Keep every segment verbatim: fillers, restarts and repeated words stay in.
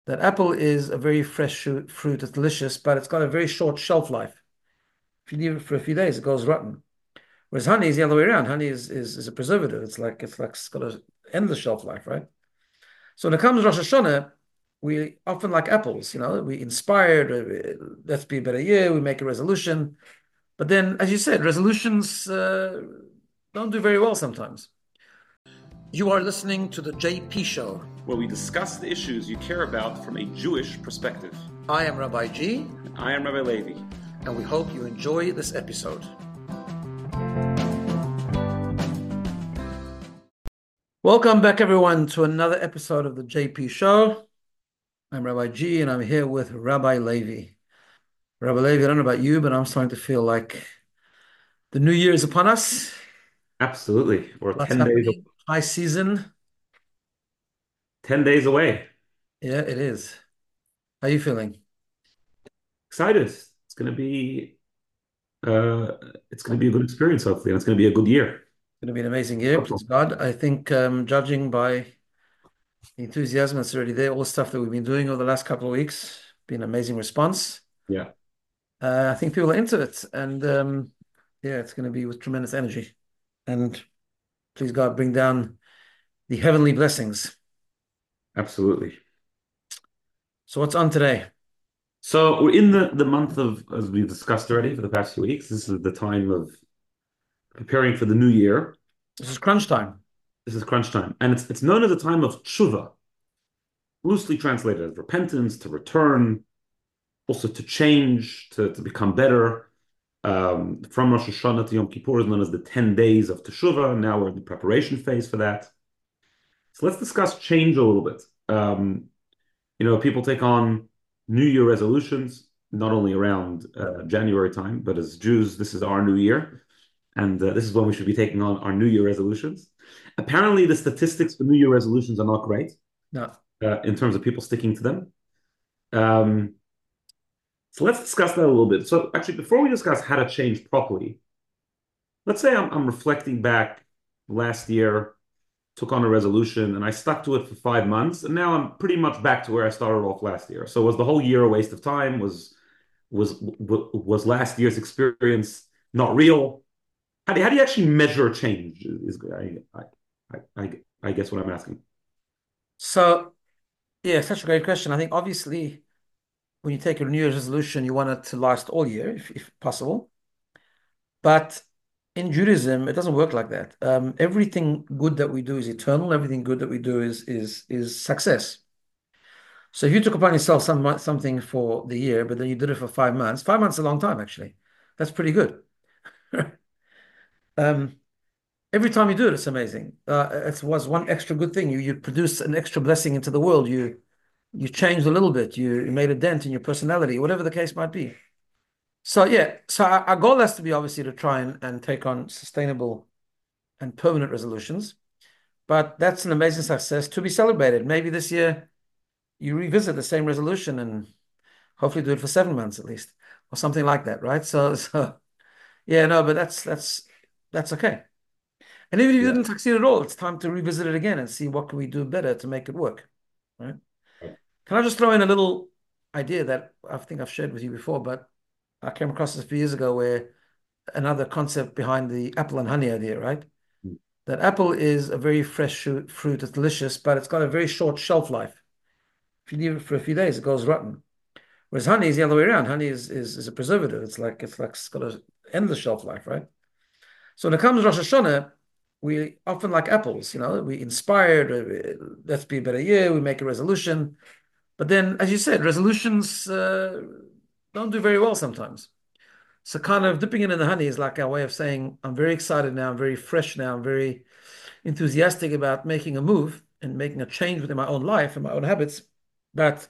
that apple is a very fresh shu- fruit. It's delicious, but it's got a very short shelf life. If you leave it for a few days, it goes rotten. Whereas honey is the other way around. Honey is is, is a preservative. It's like it's like it's got an endless shelf life, right? So when it comes to Rosh Hashanah, we often like apples. You know, we inspired. uh, Let's be a better year. We make a resolution, but then, as you said, resolutions uh, don't do very well sometimes. You are listening to the J P Show, where we discuss the issues you care about from a Jewish perspective. I am Rabbi G. And I am Rabbi Levi. And we hope you enjoy this episode. Welcome back, everyone, to another episode of the J P Show. I'm Rabbi G, and I'm here with Rabbi Levi. Rabbi Levi, I don't know about you, but I'm starting to feel like the new year is upon us. Absolutely. We're Lots ten days, happening. High season. ten days away. Yeah, it is. How are you feeling? Excited. It's going to be uh, it's going to be a good experience, hopefully, and it's going to be a good year. It's going to be an amazing year, please God. I think, um, judging by the enthusiasm that's already there, all the stuff that we've been doing over the last couple of weeks, been an amazing response. Yeah. Uh, I think people are into it, and um, yeah, it's going to be with tremendous energy. And please God, bring down the heavenly blessings. Absolutely. So what's on today? So we're in the, the month of, as we've discussed already for the past few weeks, this is the time of preparing for the new year. This is crunch time. This is crunch time. And it's it's known as a time of tshuva, loosely translated as repentance, to return, also to change, to, to become better. Um, from Rosh Hashanah to Yom Kippur is known as the ten days of Teshuvah. Now we're in the preparation phase for that. So let's discuss change a little bit. Um, you know, people take on New Year resolutions, not only around uh, January time, but as Jews, this is our new year. And uh, this is when we should be taking on our New Year resolutions. Apparently, the statistics for New Year resolutions are not great No. uh, in terms of people sticking to them. Um, so let's discuss that a little bit. So actually, before we discuss how to change properly, let's say I'm, I'm reflecting back last year, took on a resolution, and I stuck to it for five months, and now I'm pretty much back to where I started off last year. So was the whole year a waste of time? Was was was last year's experience not real? How do you, how do you actually measure change? Is I I I, I guess what I'm asking. So, yeah, such a great question. I think obviously when you take a New Year's resolution, you want it to last all year, if, if possible. But in Judaism, it doesn't work like that. Um, everything good that we do is eternal. Everything good that we do is is is success. So if you took upon yourself some something for the year, but then you did it for five months, five months is a long time, actually. That's pretty good. Um, every time you do it, it's amazing. Uh, it was one extra good thing. You you produce an extra blessing into the world. You you changed a little bit. You, you made a dent in your personality, whatever the case might be. So yeah, so our, our goal has to be obviously to try and, and take on sustainable and permanent resolutions. But that's an amazing success to be celebrated. Maybe this year you revisit the same resolution and hopefully do it for seven months at least, or something like that, right? So so yeah, no, but that's that's that's okay. And even if you Yeah. didn't succeed at all, it's time to revisit it again and see what can we do better to make it work, right? Can I just throw in a little idea that I think I've shared with you before, but I came across this a few years ago where another concept behind the apple and honey idea, right? That apple is a very fresh fruit. It's delicious, but it's got a very short shelf life. If you leave it for a few days, it goes rotten. Whereas honey is the other way around. Honey is is, is a preservative. It's like it's like it's got an endless shelf life, right? So when it comes to Rosh Hashanah, we often like apples. You know, we inspired. uh, Let's be a better year. We make a resolution, but then, as you said, resolutions uh, don't do very well sometimes. So kind of dipping it in the honey is like our way of saying, I'm very excited now. I'm very fresh now. I'm very enthusiastic about making a move and making a change within my own life and my own habits. But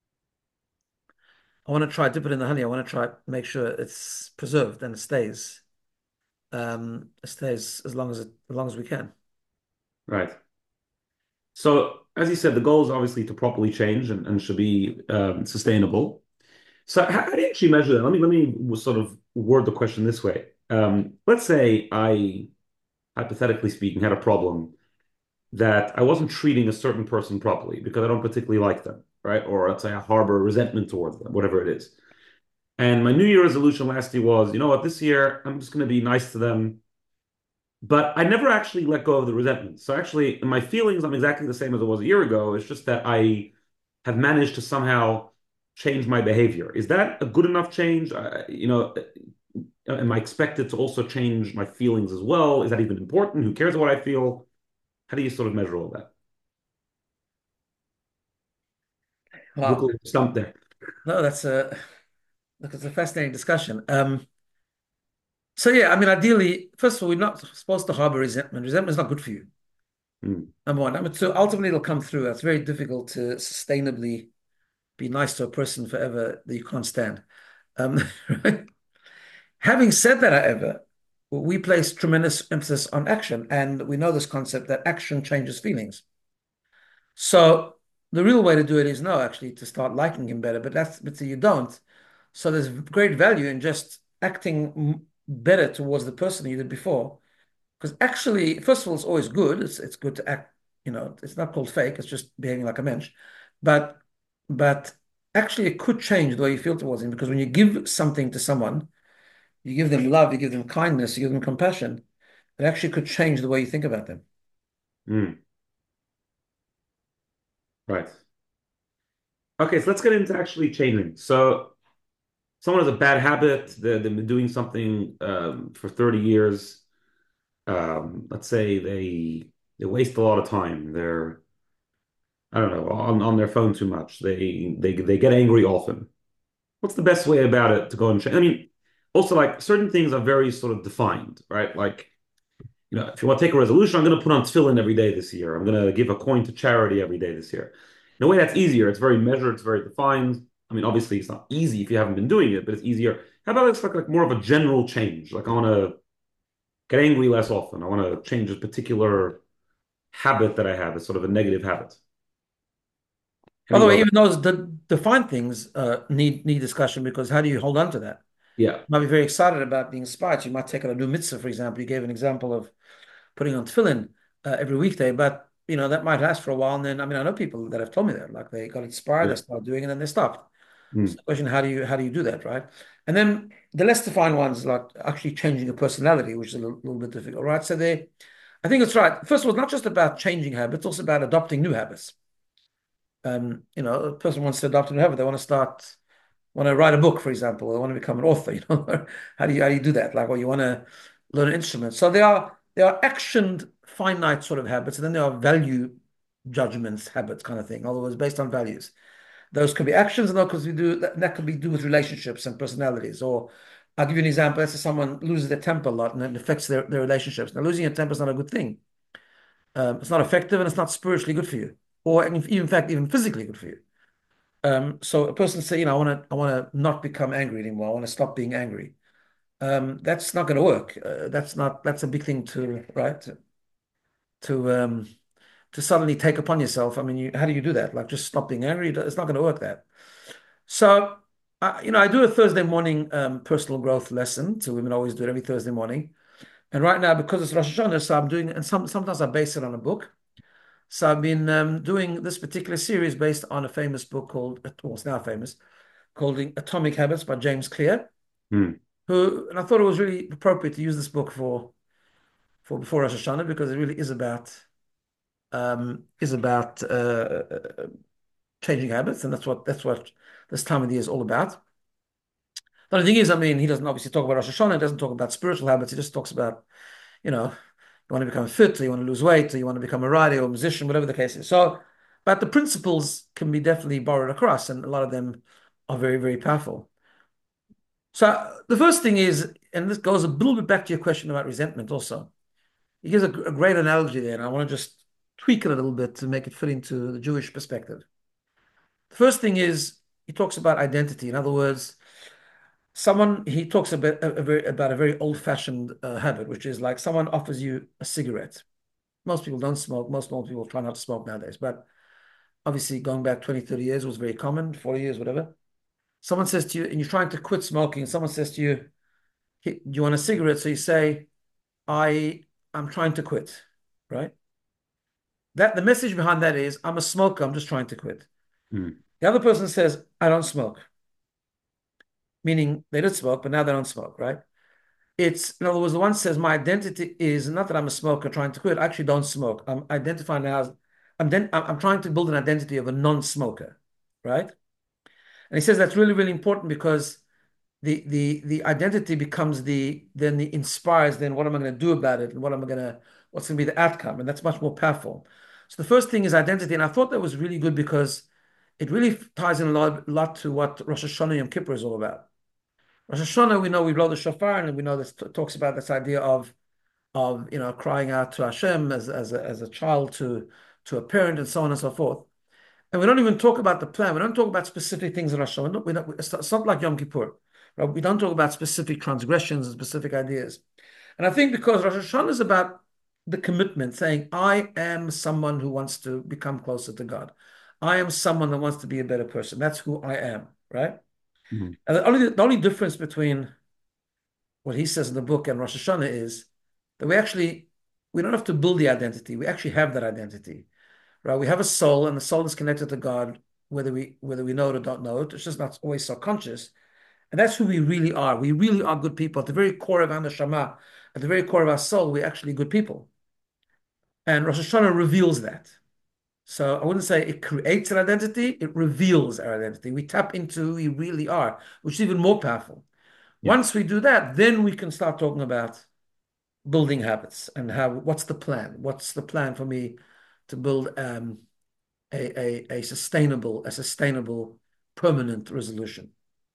I want to try dip it in the honey. I want to try make sure it's preserved and it stays. Um, it stays as long as it, as long as we can. Right. So as you said, the goal is obviously to properly change and, and should be um, sustainable. So how, how do you actually measure that? Let me let me sort of word the question this way. Um, let's say I, hypothetically speaking, had a problem that I wasn't treating a certain person properly because I don't particularly like them. right? Or let's say I harbor resentment towards them, whatever it is. And my New Year resolution last year was, you know what, this year I'm just going to be nice to them. But I never actually let go of the resentment. So actually, in my feelings, I'm exactly the same as I was a year ago. It's just that I have managed to somehow change my behavior. Is that a good enough change? Uh, you know, am I expected to also change my feelings as well? Is that even important? Who cares what I feel? How do you sort of measure all that? Look a Wow. little stumped there. No, that's a look, it's a fascinating discussion. Um, so yeah, I mean, ideally, first of all, we're not supposed to harbor resentment. Resentment is not good for you. Mm, Number one. Number two, ultimately it'll come through. It's very difficult to sustainably be nice to a person forever that you can't stand. Um, right? Having said that, however, we place tremendous emphasis on action, and we know this concept that action changes feelings. So the real way to do it is no, actually, to start liking him better, but that's but you don't. So there's great value in just acting better towards the person you did before. Because actually, first of all, it's always good. It's it's good to act, you know, it's not called fake, it's just behaving like a mensch. But but actually it could change the way you feel towards him because when you give something to someone, you give them love, you give them kindness, you give them compassion, it actually could change the way you think about them. mm, right. Okay, so let's get into actually changing. So someone has a bad habit, they, they've been doing something um, for thirty years. Um, let's say they they waste a lot of time. They're, I don't know, on, on their phone too much. They they they get angry often. What's the best way about it to go and change? I mean, also like certain things are very sort of defined, right? Like, you know, if you want to take a resolution, I'm going to put on tefillin every day this year. I'm going to give a coin to charity every day this year. In a way, that's easier. It's very measured. It's very defined. I mean, obviously, it's not easy if you haven't been doing it, but it's easier. How about it's like, like more of a general change? Like I want to get angry less often. I want to change a particular habit that I have. It's sort of a negative habit. How By do the you go way, about even those the defined things uh, need need discussion because how do you hold on to that? it? Yeah. You might be very excited about being inspired. You might take on a new mitzvah, for example. You gave an example of putting on tefillin uh, every weekday, but you know that might last for a while. And then, I mean, I know people that have told me that, like they got inspired, Yeah. they started doing it, and then they stopped. So Mm. the question, how do you how do you do that, right? And then the less defined ones, like actually changing your personality, which is a little, little bit difficult, right? So they, I think it's right. First of all, it's not just about changing habits; it's also about adopting new habits. Um, you know, a person wants to adopt a new habit; they want to start want to write a book, for example, or want to become an author, you know, how do you how do you do that? Like, or you want to learn an instrument. So there are there are actioned finite sort of habits, and then there are value judgments habits kind of thing. In other words, based on values. Those could be actions, and those could be do that, that could be do with relationships and personalities. Or I'll give you an example. Let's say someone loses their temper a lot and it affects their, their relationships. Now, losing your temper is not a good thing. Um, it's not effective and it's not spiritually good for you, or in, in fact, even physically good for you. Um, so a person say, you know, I want to, I want to not become angry anymore. I want to stop being angry. Um, that's not going to work. Uh, that's not. That's a big thing to right to to, um, to suddenly take upon yourself. I mean, you, how do you do that? Like just stop being angry? It's not going to work. That. So, I, you know, I do a Thursday morning um, personal growth lesson. So women always do it every Thursday morning. And right now, because it's Rosh Hashanah, so I'm doing, and some sometimes I base it on a book. So I've been um, doing this particular series based on a famous book called, well, it's now famous, called Atomic Habits by James Clear, Mm. who, and I thought it was really appropriate to use this book for for before Rosh Hashanah because it really is about um, is about uh, uh, changing habits, and that's what that's what this time of the year is all about. The only thing is, I mean, he doesn't obviously talk about Rosh Hashanah. He doesn't talk about spiritual habits. He just talks about, you know, you want to become fit, or you want to lose weight, or you want to become a writer or a musician, whatever the case is. So, but the principles can be definitely borrowed across, and a lot of them are very, very powerful. So the first thing is, and this goes a little bit back to your question about resentment also. He gives a, a great analogy there, and I want to just tweak it a little bit to make it fit into the Jewish perspective. The first thing is he talks about identity. In other words, someone he talks about a, a very, about a very old-fashioned uh, habit, which is like someone offers you a cigarette. Most people don't smoke. Most normal people try not to smoke nowadays, but obviously going back twenty, thirty years was very common, forty years, whatever. Someone says to you, and you're trying to quit smoking, and someone says to you, "Hey, do you want a cigarette?" So you say, I I'm trying to quit, right? That the message behind that is I'm a smoker, I'm just trying to quit. Mm. The other person says, I don't smoke, meaning they did smoke, but now they don't smoke, right? It's, in other words, the one says, my identity is not that I'm a smoker trying to quit. I actually don't smoke. I'm identifying now as, I'm, den- I'm I'm trying to build an identity of a non-smoker, right? And he says that's really, really important because the the the identity becomes the then the inspires then what am I going to do about it and what am I going to what's going to be the outcome, and that's much more powerful. So the first thing is identity, and I thought that was really good because it really ties in a lot, lot to what Rosh Hashanah Yom Kippur is all about. Rosh Hashanah, we know we blow the shofar, and we know this t- talks about this idea of of you know crying out to Hashem as as a, as a child to to a parent and so on and so forth. And we don't even talk about the plan. We don't talk about specific things in Rosh Hashanah. We don't, we don't, it's not, it's not like Yom Kippur. Right? We don't talk about specific transgressions and specific ideas. And I think because Rosh Hashanah is about the commitment, saying, I am someone who wants to become closer to God. I am someone that wants to be a better person. That's who I am, right? Mhm. And the only, the only difference between what he says in the book and Rosh Hashanah is that we actually, we don't have to build the identity. We actually have that identity, right? We have a soul, and the soul is connected to God, whether we whether we know it or don't know it. It's just not always so conscious, and that's who we really are. We really are good people. At the very core of our neshama, at the very core of our soul, we're actually good people. And Rosh Hashanah reveals that. So I wouldn't say it creates an identity; it reveals our identity. We tap into who we really are, which is even more powerful. Yeah. Once we do that, then we can start talking about building habits and how. What's the plan? What's the plan for me to build um, a, a, a sustainable, a sustainable, permanent resolution.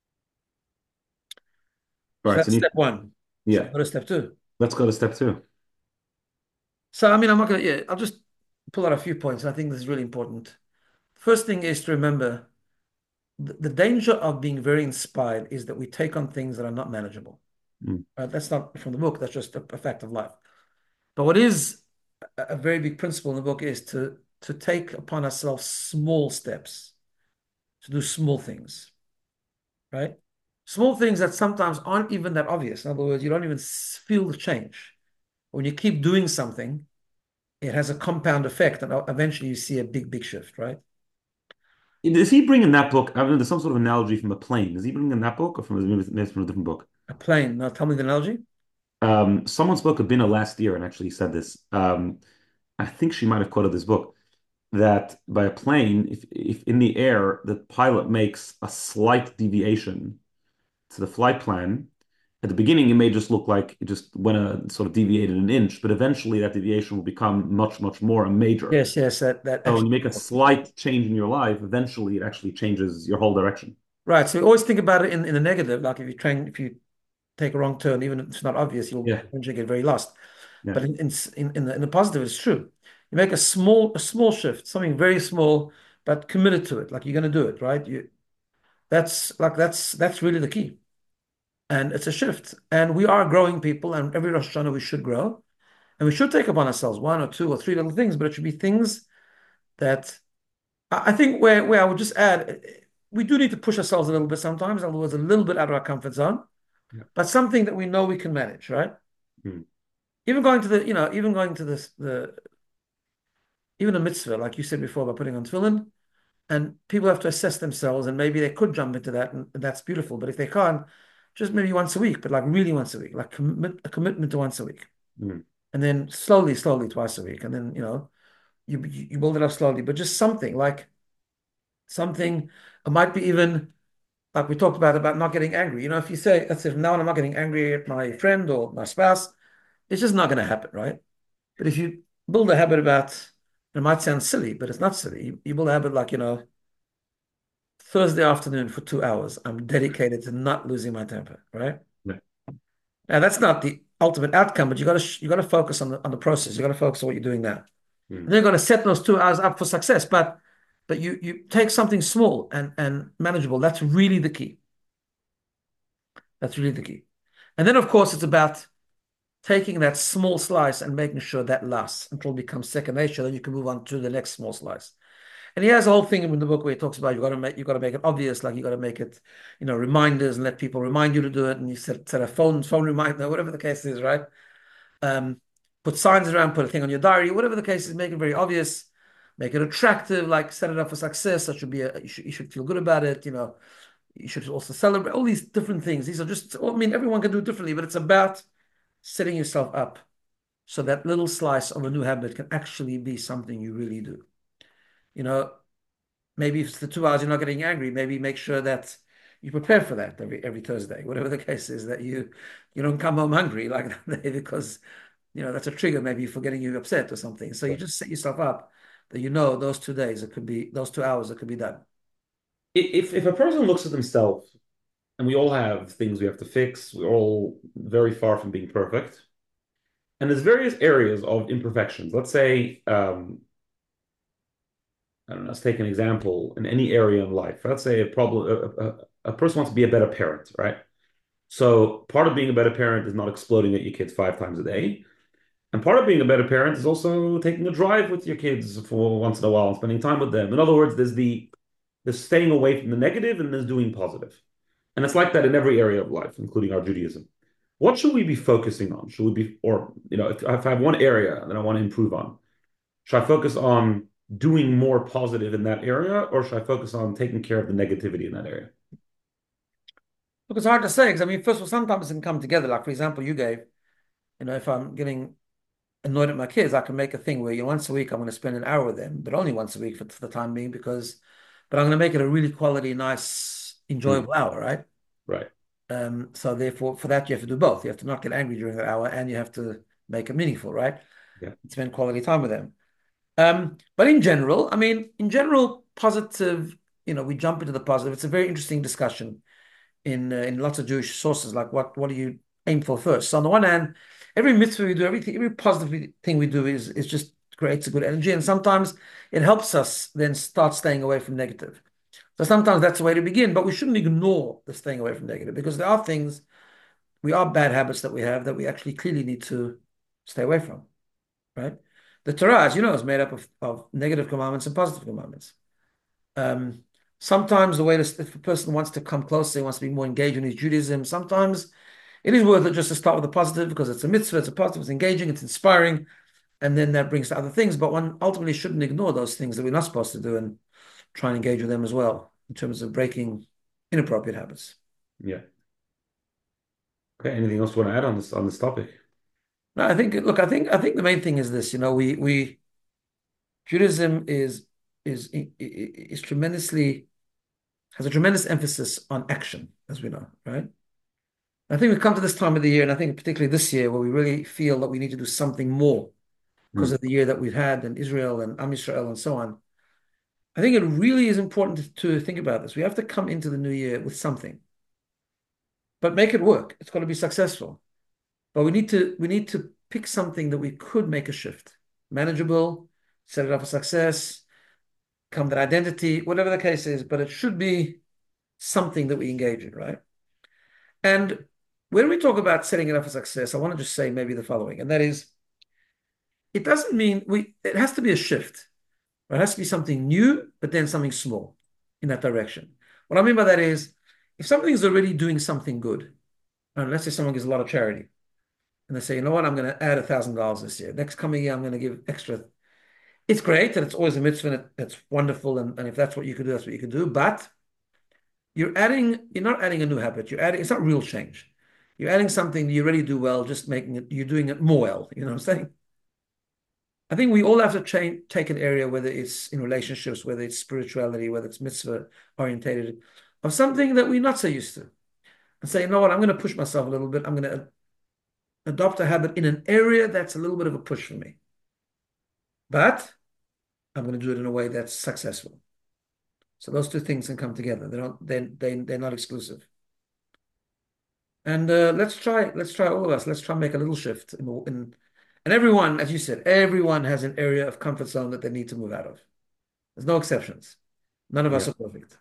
All So right. So that's need, step one. Should we yeah, go to step two? let's go to step two. So I mean, I'm not gonna, yeah, I'll just pull out a few points. I think this is really important. First thing is to remember the, the danger of being very inspired is that we take on things that are not manageable. Mm. Uh, that's not from the book, that's just a, a fact of life. But what is a, a very big principle in the book is to to take upon ourselves small steps, to do small things, right? Small things that sometimes aren't even that obvious. In other words, you don't even feel the change. When you keep doing something, it has a compound effect, and eventually you see a big, big shift, right? Does he bring in that book? I mean, there's some sort of analogy from a plane. Does he bring in that book, or from maybe maybe it's from a different book? A plane. Now, tell me the analogy. Um, someone spoke a Bina last year and actually said this. Um, I think she might have quoted this book that by a plane, if if in the air the pilot makes a slight deviation to the flight plan, at the beginning it may just look like it just went a sort of deviated an inch, but eventually that deviation will become much, much more a major. Yes, yes, that that So when you actually. make a slight change in your life, eventually it actually changes your whole direction. Right. So we always think about it in, in a negative, like if you train, if you take a wrong turn, even if it's not obvious, you'll Yeah, eventually get very lost. yeah. But in in in, in the, in the positive, it's true. You make a small a small shift, something very small, but committed to it, like you're going to do it, right? You that's like that's that's really the key. And it's a shift. And we are growing people, and every Rosh Hashanah we should grow. And we should take upon ourselves one or two or three little things, but it should be things that I I think where, where I would just add, we do need to push ourselves a little bit sometimes, in other words, a little bit out of our comfort zone, Yeah. but something that we know we can manage, right? Mm. Even going to the, you know, even going to this, the, even a mitzvah, like you said before, about putting on tefillin, and people have to assess themselves, and maybe they could jump into that, and that's beautiful. But if they can't, just maybe once a week, but like really once a week, like commit a commitment to once a week. Mm. And then slowly, slowly twice a week. And then, you know, you you build it up slowly, but just something like something, it might be even like we talked about about not getting angry. You know, if you say, that's if now I'm not getting angry at my friend or my spouse, it's just not going to happen, right? But if you build a habit about, it might sound silly, but it's not silly. You, you build a habit like, you know, Thursday afternoon for two hours, I'm dedicated to not losing my temper, right? Yeah. Now that's not the ultimate outcome, but you got to you got to focus on the on the process. You got to focus on what you're doing now. Mm. And they're going to set those two hours up for success. But but you you take something small and and manageable. That's really the key. That's really the key. And then of course it's about taking that small slice and making sure that lasts until it becomes second nature. Then you can move on to the next small slice. And he has a whole thing in the book where he talks about you got to make you got to make it obvious, like you got to make it, you know, reminders and let people remind you to do it. And you set set a phone phone reminder, whatever the case is, right? Um, put signs around, put a thing on your diary, whatever the case is, make it very obvious. make it attractive, like set it up for success. That should be a, you should, you should feel good about it. You know, you should also celebrate all these different things. These are just, I mean, everyone can do it differently, but it's about setting yourself up so that little slice of a new habit can actually be something you really do. You know, maybe if it's the two hours you're not getting angry, maybe make sure that you prepare for that every every Thursday, whatever the case is, that you you don't come home hungry like that day because you know that's a trigger maybe for getting you upset or something. So you just set yourself up that you know those two days it could be those two hours it could be done. If if a person looks at themselves, and we all have things we have to fix, we're all very far from being perfect. And there's various areas of imperfections. Let's say, um, I don't know, let's take an example in any area in life. Let's say a problem, a, a, a person wants to be a better parent, right? So part of being a better parent is not exploding at your kids five times a day. And part of being a better parent is also taking a drive with your kids for once in a while and spending time with them. In other words, there's the there's staying away from the negative and there's doing positive. And it's like that in every area of life, including our Judaism. What should we be focusing on? Should we be, or, you know, if, if I have one area that I want to improve on, should I focus on doing more positive in that area, or should I focus on taking care of the negativity in that area? Look, it's hard to say because I mean, first of all, sometimes it can come together. Like for example, you gave, you know, if I'm getting annoyed at my kids, I can make a thing where you know, once a week I'm going to spend an hour with them, but only once a week for, for the time being because, but I'm going to make it a really quality, nice, Hmm. enjoyable hour, right? Right. Um, so therefore, for that you have to do both. You have to not get angry during that hour, and you have to make it meaningful, right? Yeah. Spend quality time with them. Um, but in general, I mean, in general, positive. You know, we jump into the positive. It's a very interesting discussion in uh, in lots of Jewish sources. Like, what what do you aim for first? So on the one hand, every mitzvah we do, everything, every positive thing we do is is just creates a good energy, and sometimes it helps us then start staying away from negative. So sometimes that's the way to begin, but we shouldn't ignore the staying away from negative because there are things we are bad habits that we have that we actually clearly need to stay away from, right? The Torah, as you know, is made up of, of negative commandments and positive commandments. Um, sometimes the way to, if a person wants to come closer, he wants to be more engaged in his Judaism, sometimes it is worth it just to start with the positive because it's a mitzvah, it's a positive, it's engaging, it's inspiring, and then that brings to other things. But one ultimately shouldn't ignore those things that we're not supposed to do and try and engage with them as well in terms of breaking inappropriate habits. Yeah. Okay. Anything else you want to add on this on this topic? No, I think, look, I think, I think the main thing is this, you know, we, we, Judaism is is is tremendously has a tremendous emphasis on action, as we know, right? I think we've come to this time of the year, and I think particularly this year, where we really feel that we need to do something more because Hmm. of the year that we've had in Israel and Am Yisrael and so on. I think it really is important to, to think about this. We have to come into the new year with something, but make it work. It's got to be successful. But we need to we need to pick something that we could make a shift, manageable, set it up for success, come that identity, whatever the case is, but it should be something that we engage in, right? And when we talk about setting it up for success, I want to just say maybe the following, and that is, it doesn't mean we, it has to be a shift. Right? It has to be something new, but then something small in that direction. What I mean by that is, if something is already doing something good, and let's say someone gives a lot of charity, and they say, you know what, I'm going to add a thousand dollars this year. Next coming year, I'm going to give extra. It's great, and it's always a mitzvah, and it, it's wonderful, and, and if that's what you could do, that's what you could do. But you're adding, you're not adding a new habit. You're adding, it's not real change. You're adding something you already do well, just making it, you're doing it more well. You know what I'm saying? I think we all have to change, take an area, whether it's in relationships, whether it's spirituality, whether it's mitzvah orientated, of something that we're not so used to. And say, you know what, I'm going to push myself a little bit. I'm going to adopt a habit in an area that's a little bit of a push for me. But I'm going to do it in a way that's successful. So those two things can come together. They don't, they, they, they're not exclusive. And uh, let's try, let's try all of us. Let's try and make a little shift. In, in, and everyone, as you said, everyone has an area of comfort zone that they need to move out of. There's no exceptions. None of us Yeah. are perfect.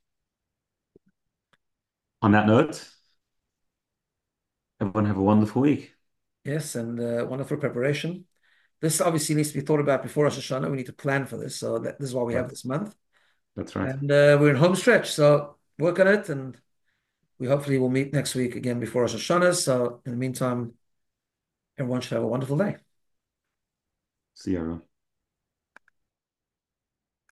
On that note, everyone have a wonderful week. Yes, and uh, wonderful preparation. This obviously needs to be thought about before Rosh Hashanah. We need to plan for this. So that, this is why we have Right. this month. That's right. And uh, we're in home stretch. So work on it. And we hopefully will meet next week again before Rosh Hashanah. So in the meantime, everyone should have a wonderful day. See you.